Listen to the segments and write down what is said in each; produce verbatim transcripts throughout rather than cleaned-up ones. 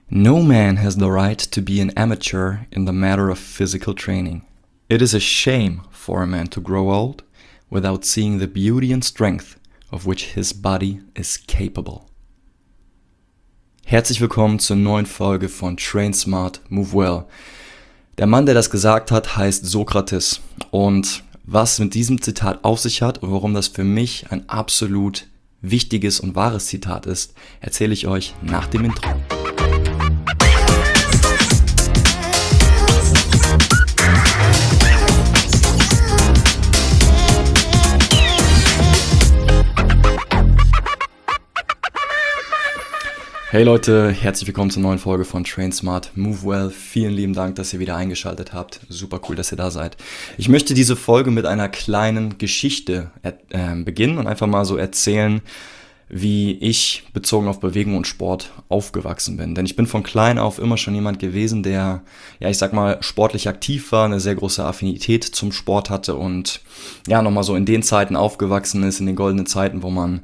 No man has the right to be an amateur in the matter of physical training. It is a shame for a man to grow old without seeing the beauty and strength of which his body is capable. Herzlich willkommen zur neuen Folge von Train Smart, Move Well. Der Mann, der das gesagt hat, heißt Sokrates. Und was mit diesem Zitat auf sich hat und warum das für mich ein absolut wichtiges und wahres Zitat ist, erzähle ich euch nach dem Intro. Hey Leute, herzlich willkommen zur neuen Folge von Train Smart, Move Well. Vielen lieben Dank, dass ihr wieder eingeschaltet habt. Super cool, dass ihr da seid. Ich möchte diese Folge mit einer kleinen Geschichte äh, beginnen und einfach mal so erzählen, wie ich bezogen auf Bewegung und Sport aufgewachsen bin. Denn ich bin von klein auf immer schon jemand gewesen, der, ja ich sag mal, sportlich aktiv war, eine sehr große Affinität zum Sport hatte und ja nochmal so in den Zeiten aufgewachsen ist, in den goldenen Zeiten, wo man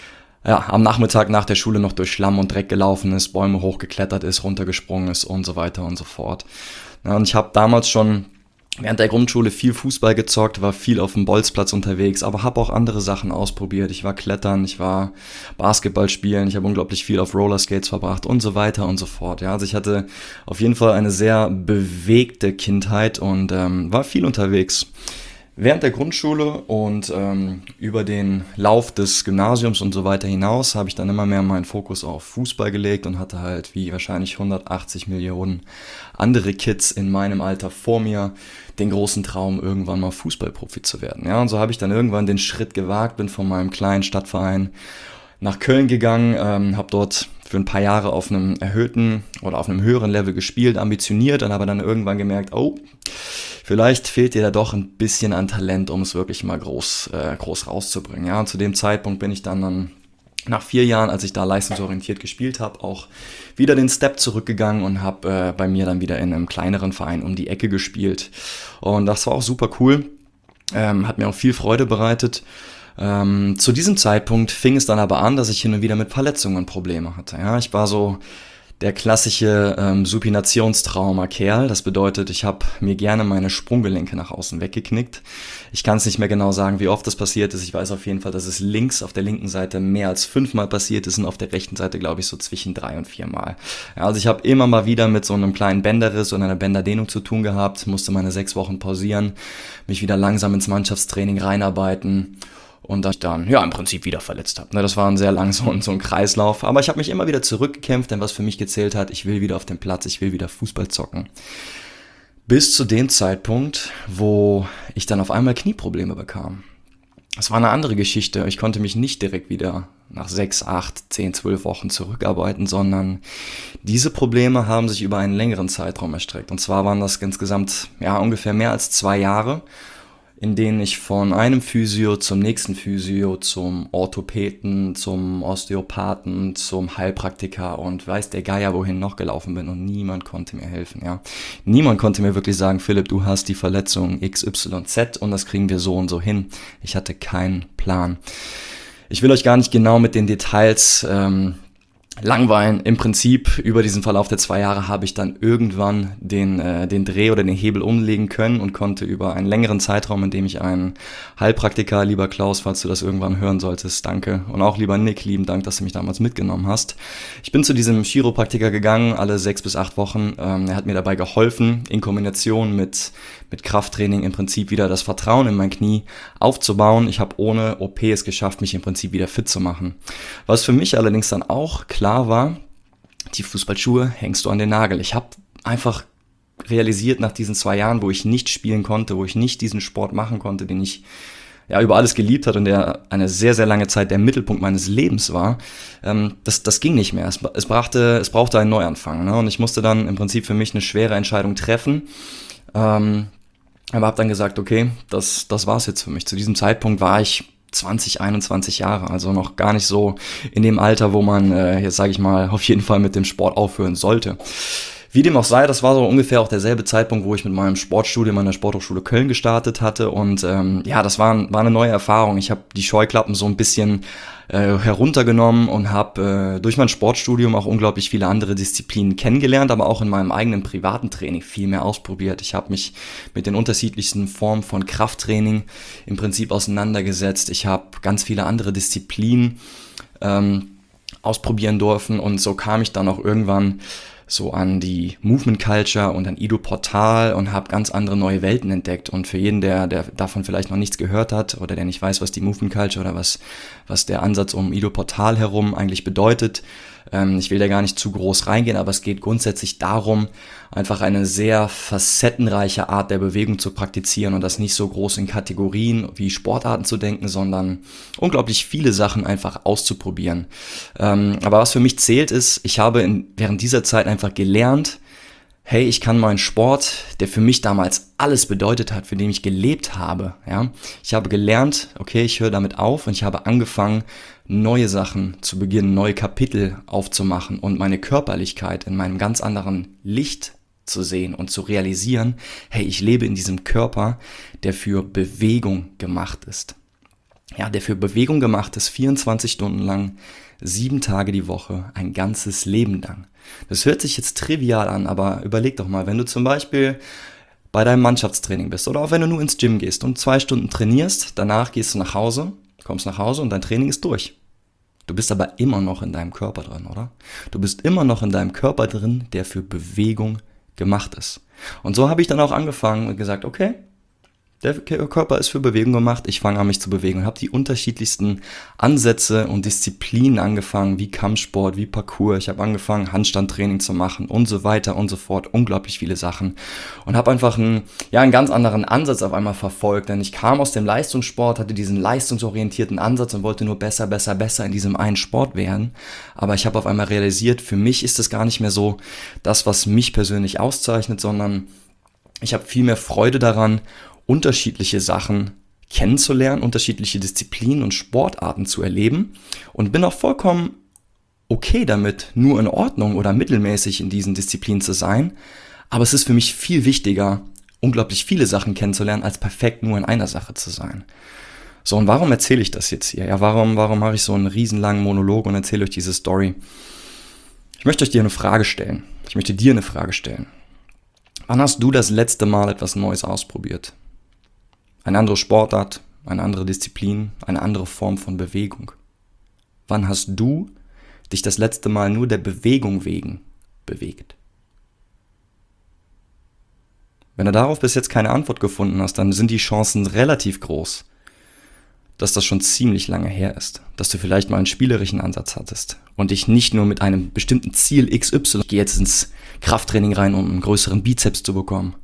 ja, am Nachmittag nach der Schule noch durch Schlamm und Dreck gelaufen ist, Bäume hochgeklettert ist, runtergesprungen ist und so weiter und so fort. Ja, und ich habe damals schon während der Grundschule viel Fußball gezockt, war viel auf dem Bolzplatz unterwegs, aber habe auch andere Sachen ausprobiert. Ich war Klettern, ich war Basketball spielen, ich habe unglaublich viel auf Rollerskates verbracht und so weiter und so fort. Ja, also ich hatte auf jeden Fall eine sehr bewegte Kindheit und ähm, war viel unterwegs. Während der Grundschule und ähm, über den Lauf des Gymnasiums und so weiter hinaus habe ich dann immer mehr meinen Fokus auf Fußball gelegt und hatte halt wie wahrscheinlich hundertachtzig Millionen andere Kids in meinem Alter vor mir den großen Traum, irgendwann mal Fußballprofi zu werden. Ja, und so habe ich dann irgendwann den Schritt gewagt, bin von meinem kleinen Stadtverein nach Köln gegangen, ähm, habe dort für ein paar Jahre auf einem erhöhten oder auf einem höheren Level gespielt, ambitioniert und habe dann irgendwann gemerkt, oh, vielleicht fehlt dir da doch ein bisschen an Talent, um es wirklich mal groß, äh, groß rauszubringen. Ja, und zu dem Zeitpunkt bin ich dann, dann nach vier Jahren, als ich da leistungsorientiert gespielt habe, auch wieder den Step zurückgegangen und habe äh, bei mir dann wieder in einem kleineren Verein um die Ecke gespielt. Und das war auch super cool, ähm, hat mir auch viel Freude bereitet. Ähm, zu diesem Zeitpunkt fing es dann aber an, dass ich hin und wieder mit Verletzungen Probleme hatte. Ja, ich war so der klassische ähm, Supinationstrauma-Kerl. Das bedeutet, ich habe mir gerne meine Sprunggelenke nach außen weggeknickt. Ich kann es nicht mehr genau sagen, wie oft das passiert ist. Ich weiß auf jeden Fall, dass es links auf der linken Seite mehr als fünfmal passiert ist und auf der rechten Seite, glaube ich, so zwischen drei und viermal. Ja, also ich habe immer mal wieder mit so einem kleinen Bänderriss und einer Bänderdehnung zu tun gehabt, musste meine sechs Wochen pausieren, mich wieder langsam ins Mannschaftstraining reinarbeiten. Und dass ich dann, ja, im Prinzip wieder verletzt habe. Das war ein sehr lang so, so ein Kreislauf. Aber ich habe mich immer wieder zurückgekämpft, denn was für mich gezählt hat, ich will wieder auf den Platz, ich will wieder Fußball zocken. Bis zu dem Zeitpunkt, wo ich dann auf einmal Knieprobleme bekam. Das war eine andere Geschichte. Ich konnte mich nicht direkt wieder nach sechs, acht, zehn, zwölf Wochen zurückarbeiten, sondern diese Probleme haben sich über einen längeren Zeitraum erstreckt. Und zwar waren das insgesamt ja, ungefähr mehr als zwei Jahre, in denen ich von einem Physio zum nächsten Physio, zum Orthopäden, zum Osteopathen, zum Heilpraktiker und weiß der Geier wohin noch gelaufen bin und niemand konnte mir helfen. Ja. Niemand konnte mir wirklich sagen, Philipp, du hast die Verletzung X Y Z und das kriegen wir so und so hin. Ich hatte keinen Plan. Ich will euch gar nicht genau mit den Details ähm, langweilen. Im Prinzip über diesen Verlauf der zwei Jahre habe ich dann irgendwann den, äh, den Dreh oder den Hebel umlegen können und konnte über einen längeren Zeitraum, in dem ich einen Heilpraktiker, lieber Klaus, falls du das irgendwann hören solltest, danke. Und auch lieber Nick, lieben Dank, dass du mich damals mitgenommen hast. Ich bin zu diesem Chiropraktiker gegangen, alle sechs bis acht Wochen. Ähm, er hat mir dabei geholfen, in Kombination mit, mit Krafttraining im Prinzip wieder das Vertrauen in mein Knie aufzubauen. Ich habe ohne O P es geschafft, mich im Prinzip wieder fit zu machen. Was für mich allerdings dann auch klar war, die Fußballschuhe hängst du an den Nagel. Ich habe einfach realisiert nach diesen zwei Jahren, wo ich nicht spielen konnte, wo ich nicht diesen Sport machen konnte, den ich ja über alles geliebt hat und der eine sehr, sehr lange Zeit der Mittelpunkt meines Lebens war, ähm, das, das ging nicht mehr. Es, es, brachte, es brauchte einen Neuanfang. Ne? Und ich musste dann im Prinzip für mich eine schwere Entscheidung treffen. Ähm, aber habe dann gesagt, okay, das, das war's jetzt für mich. Zu diesem Zeitpunkt war ich zwanzig, einundzwanzig Jahre, also noch gar nicht so in dem Alter, wo man, äh, jetzt sage ich mal, auf jeden Fall mit dem Sport aufhören sollte. Wie dem auch sei, das war so ungefähr auch derselbe Zeitpunkt, wo ich mit meinem Sportstudium an der Sporthochschule Köln gestartet hatte. Und ähm, ja, das war, war eine neue Erfahrung. Ich habe die Scheuklappen so ein bisschen äh, heruntergenommen und habe äh, durch mein Sportstudium auch unglaublich viele andere Disziplinen kennengelernt, aber auch in meinem eigenen privaten Training viel mehr ausprobiert. Ich habe mich mit den unterschiedlichsten Formen von Krafttraining im Prinzip auseinandergesetzt. Ich habe ganz viele andere Disziplinen ähm, ausprobieren dürfen und so kam ich dann auch irgendwann so an die Movement Culture und an Ido Portal und habe ganz andere neue Welten entdeckt. Und für jeden, der, der davon vielleicht noch nichts gehört hat oder der nicht weiß, was die Movement Culture oder was, was der Ansatz um Ido Portal herum eigentlich bedeutet, ähm, ich will da gar nicht zu groß reingehen, aber es geht grundsätzlich darum, einfach eine sehr facettenreiche Art der Bewegung zu praktizieren und das nicht so groß in Kategorien wie Sportarten zu denken, sondern unglaublich viele Sachen einfach auszuprobieren. Ähm, aber was für mich zählt ist, ich habe in, während dieser Zeit einfach gelernt, hey, ich kann meinen Sport, der für mich damals alles bedeutet hat, für den ich gelebt habe, ja, ich habe gelernt, okay, ich höre damit auf und ich habe angefangen, neue Sachen zu beginnen, neue Kapitel aufzumachen und meine Körperlichkeit in meinem ganz anderen Licht zu sehen und zu realisieren, hey, ich lebe in diesem Körper, der für Bewegung gemacht ist. Ja, der für Bewegung gemacht ist, vierundzwanzig Stunden lang, sieben Tage die Woche, ein ganzes Leben lang. Das hört sich jetzt trivial an, aber überleg doch mal, wenn du zum Beispiel bei deinem Mannschaftstraining bist oder auch wenn du nur ins Gym gehst und zwei Stunden trainierst, danach gehst du nach Hause, kommst nach Hause und dein Training ist durch. Du bist aber immer noch in deinem Körper drin, oder? Du bist immer noch in deinem Körper drin, der für Bewegung gemacht ist. Und so habe ich dann auch angefangen und gesagt, okay, der Körper ist für Bewegung gemacht, ich fange an mich zu bewegen und habe die unterschiedlichsten Ansätze und Disziplinen angefangen, wie Kampfsport, wie Parkour. Ich habe angefangen, Handstandtraining zu machen und so weiter und so fort, unglaublich viele Sachen und habe einfach einen, ja, einen ganz anderen Ansatz auf einmal verfolgt, denn ich kam aus dem Leistungssport, hatte diesen leistungsorientierten Ansatz und wollte nur besser, besser, besser in diesem einen Sport werden, aber ich habe auf einmal realisiert, für mich ist es gar nicht mehr so das, was mich persönlich auszeichnet, sondern ich habe viel mehr Freude daran, unterschiedliche Sachen kennenzulernen, unterschiedliche Disziplinen und Sportarten zu erleben und bin auch vollkommen okay damit, nur in Ordnung oder mittelmäßig in diesen Disziplinen zu sein. Aber es ist für mich viel wichtiger, unglaublich viele Sachen kennenzulernen, als perfekt nur in einer Sache zu sein. So, und warum erzähle ich das jetzt hier? Ja, warum, warum mache ich so einen riesenlangen Monolog und erzähle euch diese Story? Ich möchte euch dir eine Frage stellen. Ich möchte dir eine Frage stellen. Wann hast du das letzte Mal etwas Neues ausprobiert? Eine andere Sportart, eine andere Disziplin, eine andere Form von Bewegung. Wann hast du dich das letzte Mal nur der Bewegung wegen bewegt? Wenn du darauf bis jetzt keine Antwort gefunden hast, dann sind die Chancen relativ groß, dass das schon ziemlich lange her ist. Dass du vielleicht mal einen spielerischen Ansatz hattest und dich nicht nur mit einem bestimmten Ziel X Y, ich gehe jetzt ins Krafttraining rein, um einen größeren Bizeps zu bekommen.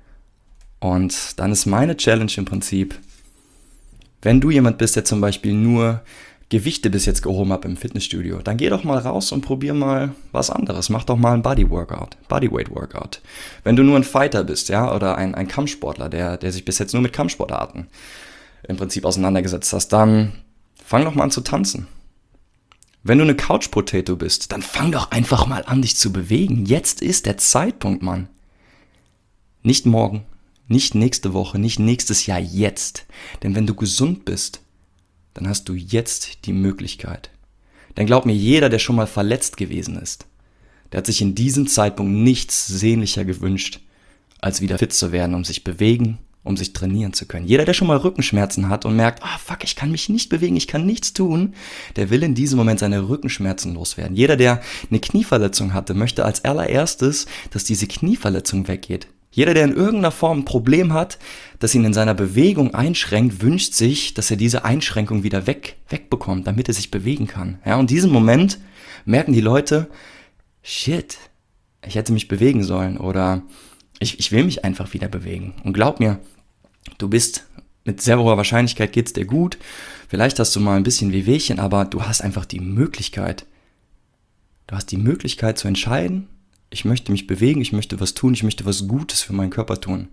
Und dann ist meine Challenge im Prinzip, wenn du jemand bist, der zum Beispiel nur Gewichte bis jetzt gehoben hat im Fitnessstudio, dann geh doch mal raus und probier mal was anderes. Mach doch mal ein Body-Workout, Bodyweight-Workout. Wenn du nur ein Fighter bist, ja, oder ein, ein Kampfsportler, der, der sich bis jetzt nur mit Kampfsportarten im Prinzip auseinandergesetzt hast, dann fang doch mal an zu tanzen. Wenn du eine Couch-Potato bist, dann fang doch einfach mal an, dich zu bewegen. Jetzt ist der Zeitpunkt, Mann. Nicht morgen. Nicht nächste Woche, nicht nächstes Jahr, jetzt. Denn wenn du gesund bist, dann hast du jetzt die Möglichkeit. Denn glaub mir, jeder, der schon mal verletzt gewesen ist, der hat sich in diesem Zeitpunkt nichts sehnlicher gewünscht, als wieder fit zu werden, um sich bewegen, um sich trainieren zu können. Jeder, der schon mal Rückenschmerzen hat und merkt, ah oh, fuck, ich kann mich nicht bewegen, ich kann nichts tun, der will in diesem Moment seine Rückenschmerzen loswerden. Jeder, der eine Knieverletzung hatte, möchte als allererstes, dass diese Knieverletzung weggeht. Jeder, der in irgendeiner Form ein Problem hat, das ihn in seiner Bewegung einschränkt, wünscht sich, dass er diese Einschränkung wieder weg, wegbekommt, damit er sich bewegen kann. Ja, und in diesem Moment merken die Leute, shit, ich hätte mich bewegen sollen oder ich, ich will mich einfach wieder bewegen. Und glaub mir, du bist, mit sehr hoher Wahrscheinlichkeit geht's dir gut, vielleicht hast du mal ein bisschen Wehwehchen, aber du hast einfach die Möglichkeit, du hast die Möglichkeit zu entscheiden, ich möchte mich bewegen, ich möchte was tun, ich möchte was Gutes für meinen Körper tun.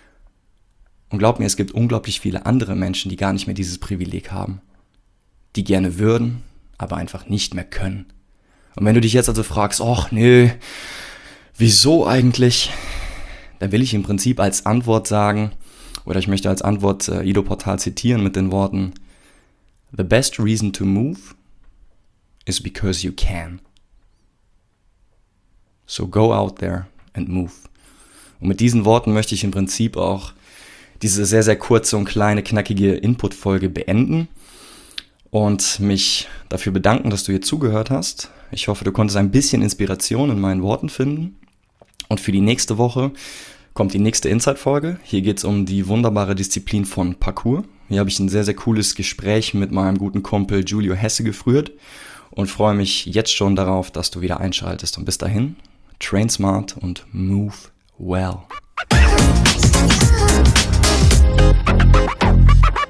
Und glaub mir, es gibt unglaublich viele andere Menschen, die gar nicht mehr dieses Privileg haben. Die gerne würden, aber einfach nicht mehr können. Und wenn du dich jetzt also fragst, ach nö, Wieso eigentlich? Da will ich im Prinzip als Antwort sagen, oder ich möchte als Antwort äh, Ido Portal zitieren mit den Worten: The best reason to move is because you can. So go out there and move. Und mit diesen Worten möchte ich im Prinzip auch diese sehr, sehr kurze und kleine, knackige Input-Folge beenden und mich dafür bedanken, dass du hier zugehört hast. Ich hoffe, du konntest ein bisschen Inspiration in meinen Worten finden. Und für die nächste Woche kommt die nächste Insight-Folge. Hier geht es um die wunderbare Disziplin von Parkour. Hier habe ich ein sehr, sehr cooles Gespräch mit meinem guten Kumpel Julio Hesse geführt und freue mich jetzt schon darauf, dass du wieder einschaltest. Und bis dahin, train smart und move well.